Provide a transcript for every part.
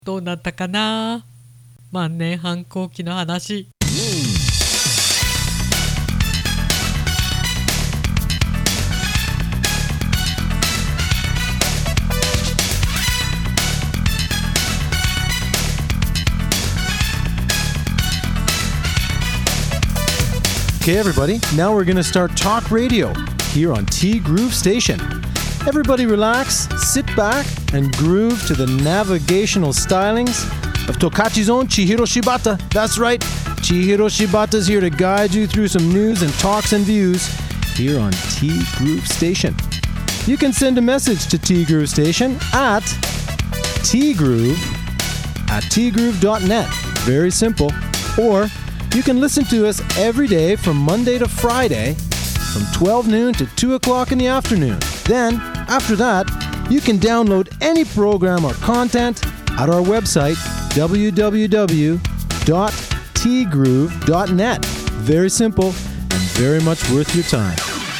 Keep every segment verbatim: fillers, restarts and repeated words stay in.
どうなったかな、万年反抗期の話。 Okay, everybody, now we're going to start talk radio here on T Groove Station. Everybody relax, sit back, and groove to the navigational stylings of Tokachi's own Chihiro Shibata. That's right, Chihiro Shibata's here to guide you through some news and talks and views here on T Groove Station. You can send a message to T Groove Station at tgroove at tgroove dot net. Very simple. Or you can listen to us every day from Monday to Friday from twelve noon to two o'clock in the afternoon. Then, after that, you can download any program or content at our website, w w w dot t groove dot net. Very simple and very much worth your time.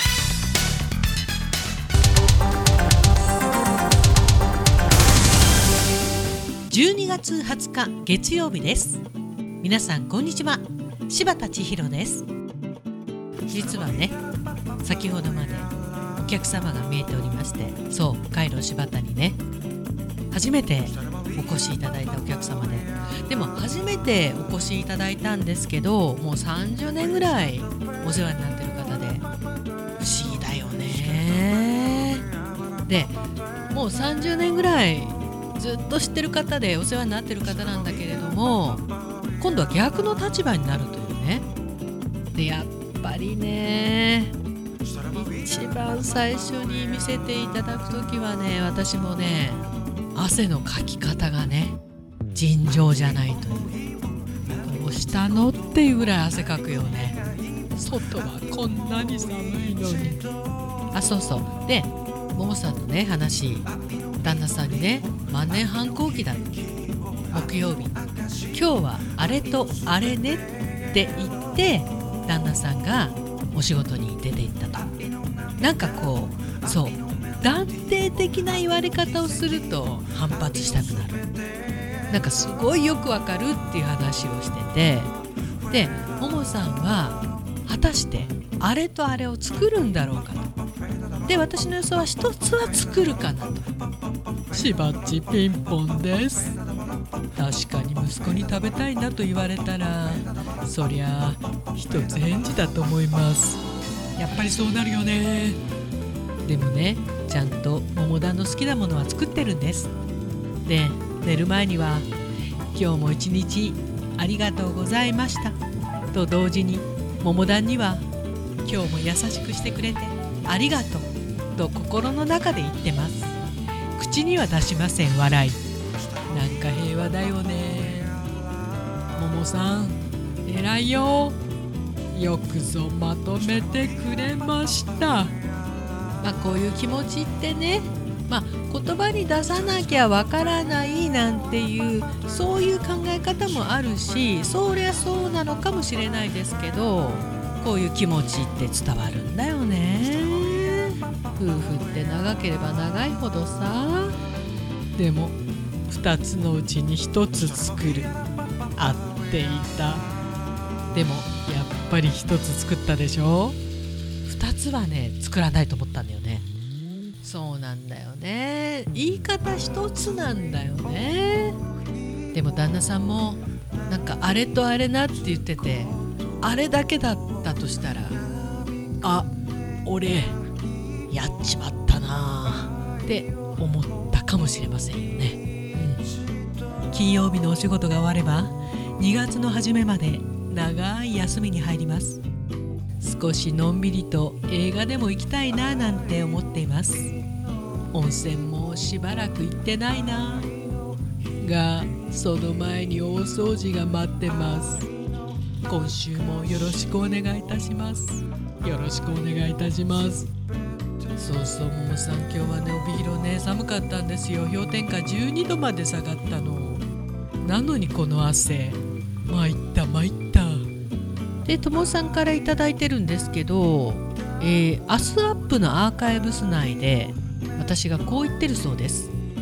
じゅうにがつはつか月曜日です。皆さんこんにちは。柴田千尋です。実はね、先ほどまでお客様が見えておりまして、そうカイロ柴田にね初めてお越しいただいたお客様で、でも初めてお越しいただいたんですけど、もうさんじゅうねんぐらいお世話になってる方で、不思議だよね。でもうさんじゅうねんぐらいずっと知ってる方でお世話になってる方なんだけれども、今度は逆の立場になるというね。でやっぱりね、一番最初に見せていただくときはね、私もね汗のかき方がね尋常じゃないという、どうしたのっていうぐらい汗かくよね。外はこんなに寒いのに。あ、そうそう。でももさんのね話、旦那さんにね万年反抗期だと、木曜日今日はあれとあれねって言って旦那さんがお仕事に出て行ったと。なんかこう、そう断定的な言われ方をすると反発したくなる。なんかすごいよくわかるっていう話をしてて、でももさんは果たしてあれとあれを作るんだろうかと。で私の予想は一つは作るかなと。しばっちピンポンです。確かに息子に食べたいなと言われたら、そりゃ一つ返事だと思います。やっぱりそうなるよね。でもね、ちゃんと桃田の好きなものは作ってるんです。で寝る前には今日も一日ありがとうございましたと同時に、桃田には今日も優しくしてくれてありがとうと心の中で言ってます。口には出しません。笑い。なんか平和だよね。ももさん偉いよ。よくぞまとめてくれました。まあこういう気持ちってね、まあ言葉に出さなきゃわからないなんていうそういう考え方もあるし、そりゃそうなのかもしれないですけど、こういう気持ちって伝わるんだよね。夫婦って長ければ長いほどさ。でも二つのうちに一つ作る、合っていた。でもやっぱり一つ作ったでしょ。二つはね作らないと思ったんだよね。そうなんだよね。言い方一つなんだよね。でも旦那さんもなんかあれとあれなって言ってて、あれだけだったとしたら、あ、俺やっちまったなって思ったかもしれませんよね。金曜日のお仕事が終わればにがつの初めまで長い休みに入ります。少しのんびりと映画でも行きたいななんて思っています。温泉もしばらく行ってないなが、その前に大掃除が待ってます。今週もよろしくお願いいたします。よろしくお願いいたします。そうそう、ももさん今日はね帯広ね寒かったんですよ。氷点下じゅうにどまで下がったの。なのにこの汗、参った参った。でともさんからいただいてるんですけど、えー、アスアップのアーカイブス内で私がこう言ってるそうです。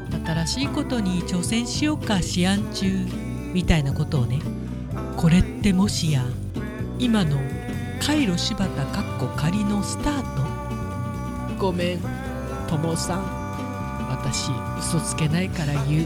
新しいことに挑戦しようか試案中みたいなことをね。これってもしや今のカイロ柴田かっこ仮のスタート。ごめんともさん、私嘘つけないから言う。違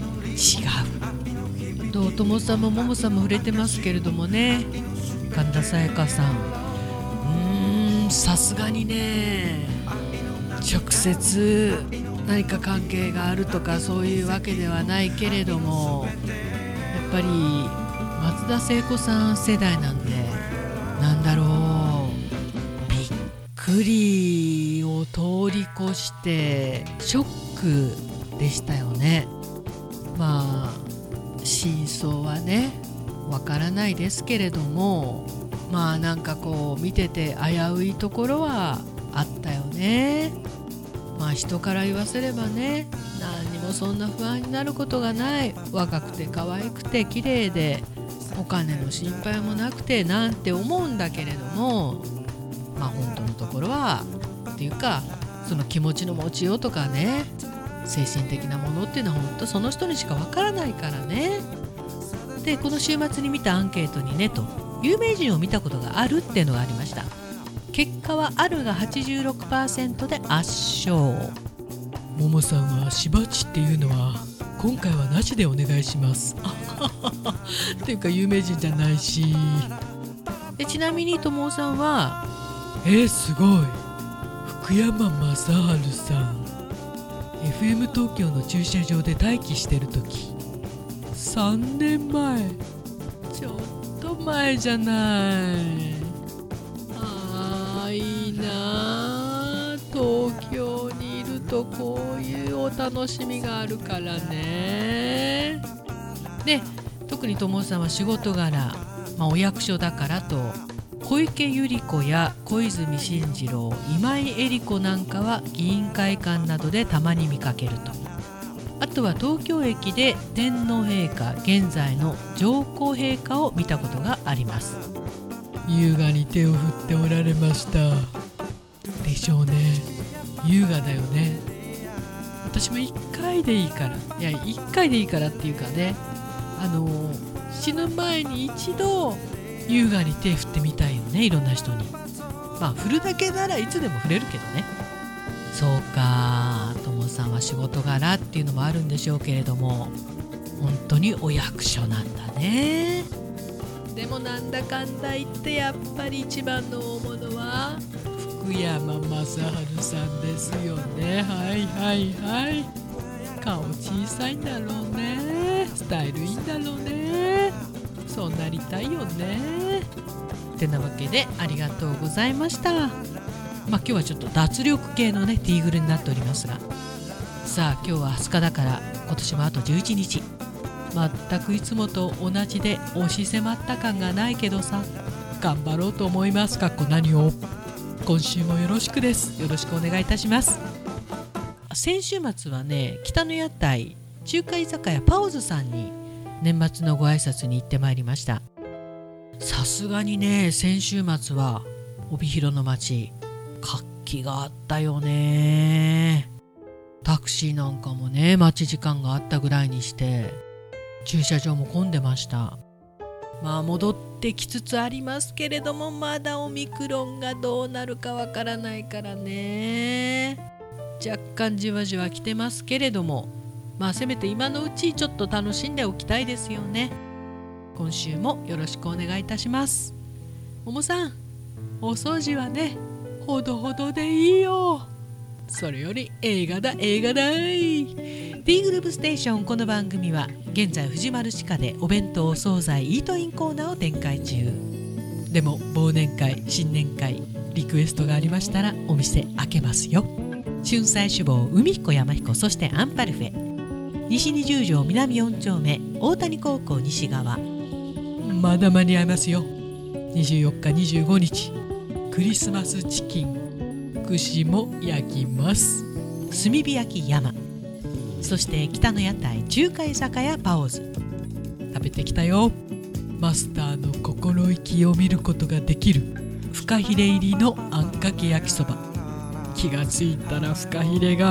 う。とともさんもももさんも触れてますけれどもね、神田沙也加さん、うーんさすがにね直接何か関係があるとかそういうわけではないけれども、やっぱり松田聖子さん世代なんで、なんだろう、びっくりを通り越してショックでしたよね。まあ真相はねわからないですけれども、まあなんかこう見てて危ういところはあったよね。まあ人から言わせればね、何にもそんな不安になることがない、若くて可愛くて綺麗でお金の心配もなくてなんて思うんだけれども、まあ本当のところはっていうか、その気持ちの持ちようとかね、精神的なものっていうのは本当その人にしかわからないからね。でこの週末に見たアンケートにねと、有名人を見たことがあるっていうのがありました。結果はあるが はちじゅうろくパーセント で圧勝。ももさんはしばちっていうのは今回はなしでお願いしますっていうか有名人じゃないし。でちなみにともさんはえー、すごい福山雅治さん エフエム 東京の駐車場で待機してる時、さんねんまえ、ちょっと前じゃない。あーいいな、東京にいるとこういうお楽しみがあるからね。で特にともさんは仕事柄、まあ、お役所だからと小池百合子や小泉進次郎、今井絵理子なんかは議員会館などでたまに見かけると。あとは東京駅で天皇陛下、現在の上皇陛下を見たことがあります。優雅に手を振っておられましたでしょうね。優雅だよね。私もいっかいでいいから、いやいっかいでいいからっていうかね、あの死ぬ前に一度優雅に手振ってみたいよね、いろんな人に。まあ振るだけならいつでも振れるけどね。そうか、ともさんは仕事柄っていうのもあるんでしょうけれども、本当にお役所なんだね。でもなんだかんだ言ってやっぱり一番の大物は福山雅治さんですよね。はいはいはい。顔小さいんだろうね、スタイルいいんだろうね、そうなりたいよね。ってなわけでありがとうございました。まあ今日はちょっと脱力系のねティーグルになっておりますが、さあ今日ははつかだから今年もあとじゅういちにち、全くいつもと同じで押し迫った感がないけどさ、頑張ろうと思います。かっこ何を。今週もよろしくです。よろしくお願いいたします。先週末はね、北の屋台中華居酒屋パオズさんに年末のご挨拶に行ってまいりました。さすがにね、先週末は帯広の街活気があったよね。タクシーなんかもね、待ち時間があったぐらいにして駐車場も混んでました。まあ戻ってきつつありますけれども、まだオミクロンがどうなるかわからないからね、若干じわじわ来てますけれども、まあせめて今のうちちょっと楽しんでおきたいですよね。今週もよろしくお願いいたします。ももさん、お掃除はねほどほどでいいよ。それより映画だ映画だい。 T グループステーション。この番組は現在藤丸地下でお弁当お惣菜イートインコーナーを展開中。でも忘年会新年会リクエストがありましたらお店開けますよ。春菜志望海彦山彦、そしてアンパルフェ、西二十条南四丁目大谷高校西側、まだ間に合いますよ。にじゅうよっかにじゅうごにちクリスマスチキン串も焼きます。炭火焼き山、そして北の屋台中華居酒屋パオズ。食べてきたよ。マスターの心意気を見ることができるフカヒレ入りのあんかけ焼きそば。気がついたらフカヒレが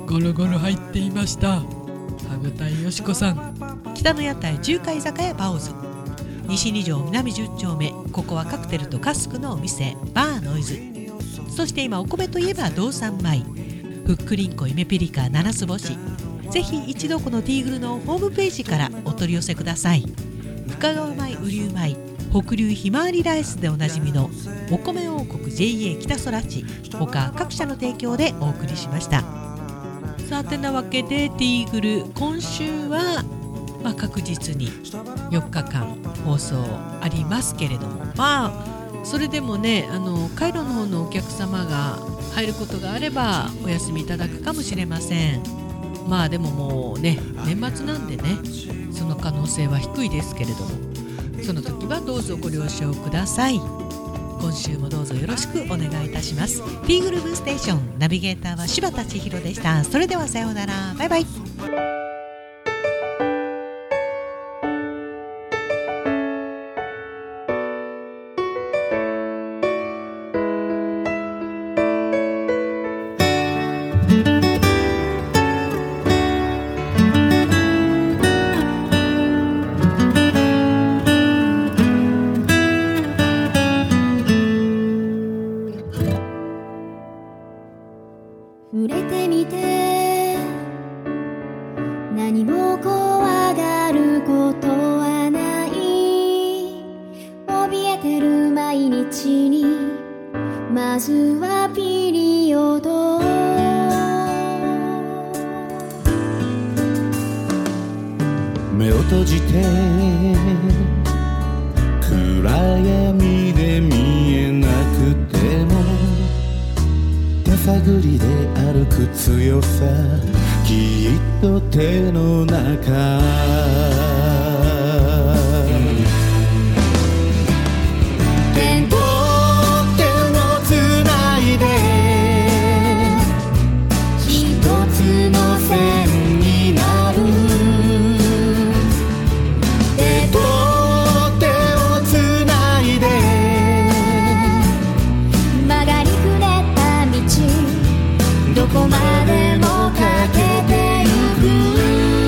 ゴロゴロ入っていました。羽二重よしこさん。北の屋台中華居酒屋バオズ、西二条南十丁目、ここはカクテルとカスクのお店バーノイズ。そして今お米といえば道産米、ふっくりんこ夢ピリカ七つ星。ぜひ一度このティーグルのホームページからお取り寄せください。深川米、雨竜米、北流ひまわりライスでおなじみのお米王国 ジェイエー 北空地、他各社の提供でお送りしました。さてなわけでティーグル今週は、まあ、確実によっかかん放送ありますけれども、まあそれでもね、あのカイロの方のお客様が入ることがあればお休みいただくかもしれません。まあでももうね、年末なんでね、その可能性は低いですけれども、その時はどうぞご了承ください。今週もどうぞよろしくお願いいたします。ティーグルーブステーションナビゲーターは柴田千尋でした。それではさようなら、バイバイ。 触れてみて何も怖がることはない。怯えてる毎日にまずはピリオド。 目を閉じて暗闇で見えなくても手探りで歩く強さ、きっと手の中。手と手をつないで一つの線になる。手と手をつないで曲がりくねった道、どこまでも駆けてゆく。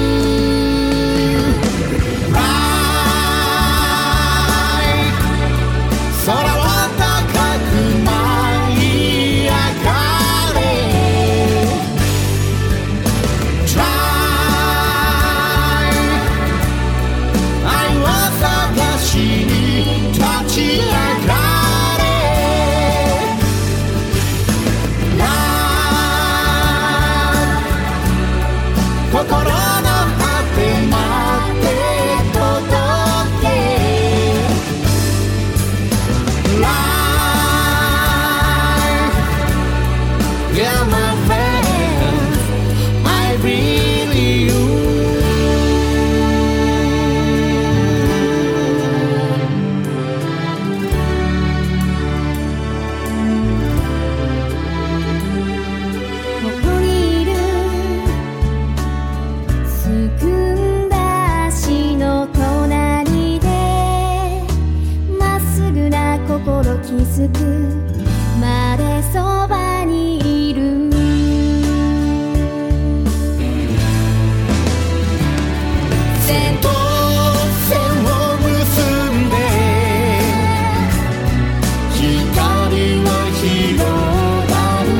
空は高く舞い上がれ Try 愛を探しに立ち上がれ Love 心の果てまで届けYeah, my friend, I really you. ここにいるすくんだ足の隣でまっすぐな心気づくまでそばにいる。 線と線を結んで光は広がる。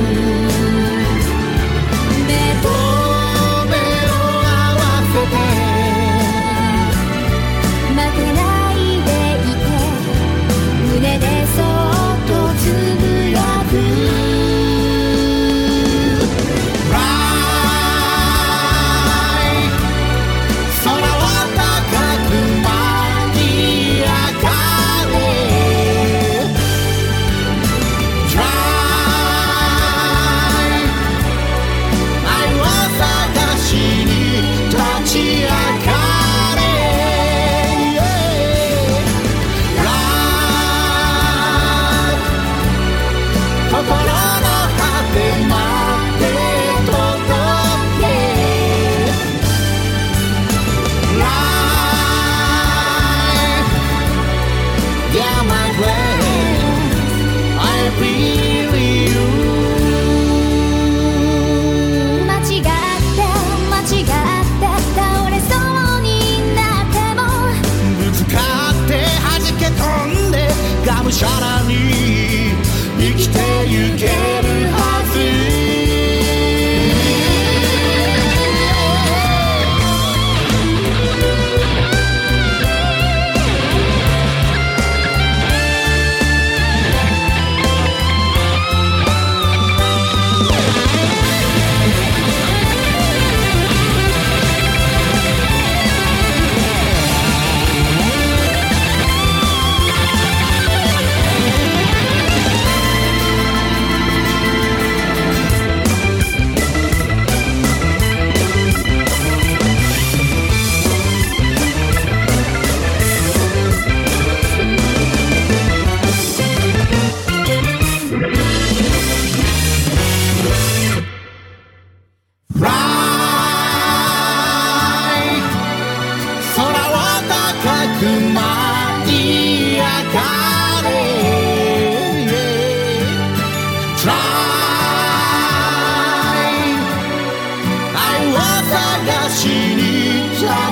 目と目を合わせて負けないでいて胸でそっとつぶやく。 空は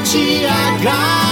立ち上がる